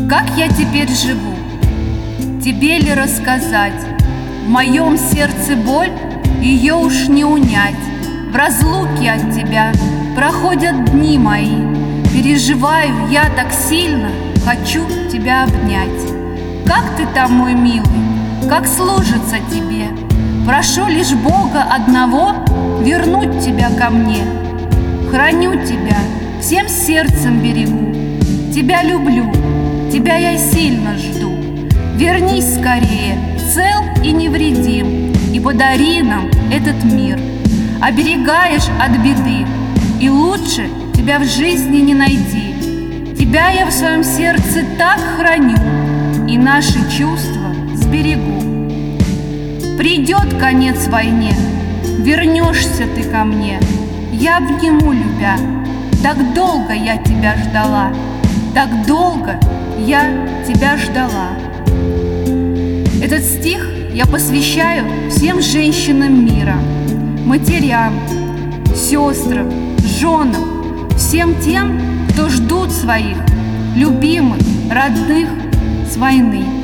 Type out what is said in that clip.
Как я теперь живу? Тебе ли рассказать? В моем сердце боль, ее уж не унять. В разлуке от тебя проходят дни мои. Переживаю я так сильно, хочу тебя обнять. Как ты там, мой милый, как служится тебе? Прошу лишь Бога одного вернуть тебя ко мне. Храню тебя, всем сердцем берегу. Тебя люблю, тебя я сильно жду. Вернись скорее, цел и невредим, и подари нам этот мир. Оберегаешь от беды, и лучше тебя в жизни не найти. Тебя я в своем сердце так храню, и наши чувства сберегу. Придет конец войне, вернешься ты ко мне. Я обниму, любя, так долго я тебя ждала, так долго я тебя ждала. Этот стих я посвящаю всем женщинам мира, матерям, сестрам, женам, всем тем, кто ждут своих любимых, родных с войны.